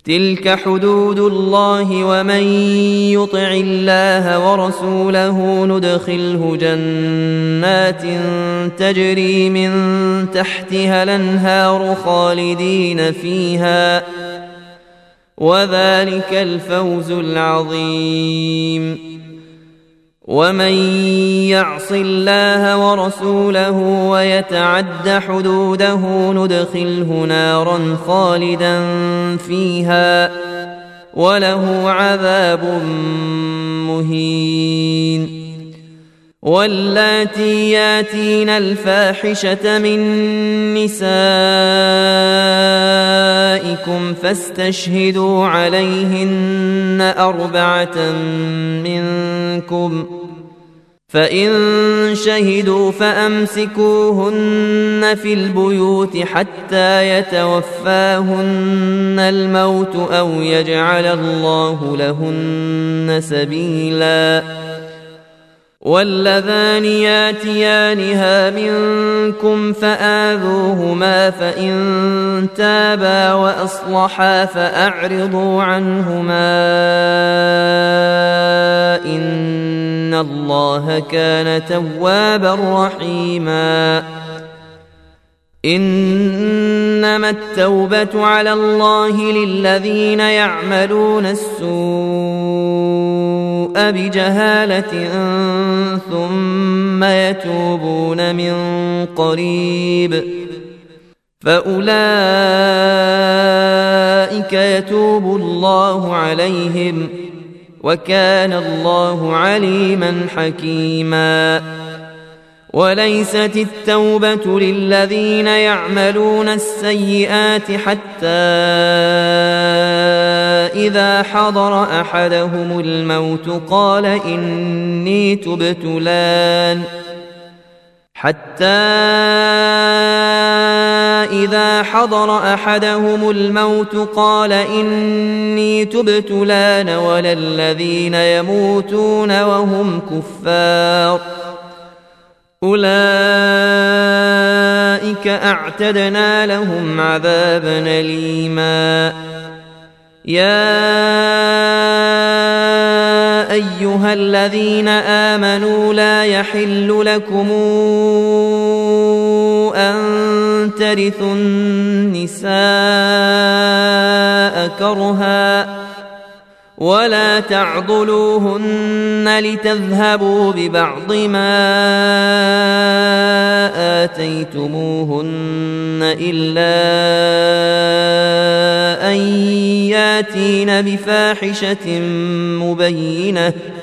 تلك حدود الله ومن يطع الله ورسوله ندخله جنات تجري من تحتها الأنهار خالدين فيها وذلك الفوز العظيم ومن يعص الله ورسوله ويتعد حدوده ندخله نارا خالدا فيها وله عذاب مهين واللاتي ياتين الفاحشة من نسائكم فاستشهدوا عليهن 4 منكم فإن شهدوا فأمسكوهن في البيوت حتى يتوفاهن الموت أو يجعل الله لهن سبيلا واللذان ياتيانها منكم فآذوهما فإن تابا وأصلحا فأعرضوا عنهما إن الله كان توابا رحيما إنما التوبة على الله للذين يعملون السوء بجهالة ثم يتوبون من قريب فأولئك يتوب الله عليهم وكان الله عليما حكيما وليست التوبة للذين يعملون السيئات حتى إذا حضر أحدهم الموت قال إني تبت الآن ولا الذين يموتون وهم كفار أولئك أعتدنا لهم عذابا أليما يا أيها الذين آمنوا لا يحل لكم أن ترثوا النساء كرها ولا تعضلوهن لتذهبوا ببعض ما آتيتموهن إلا أن ياتين بفاحشة مبينة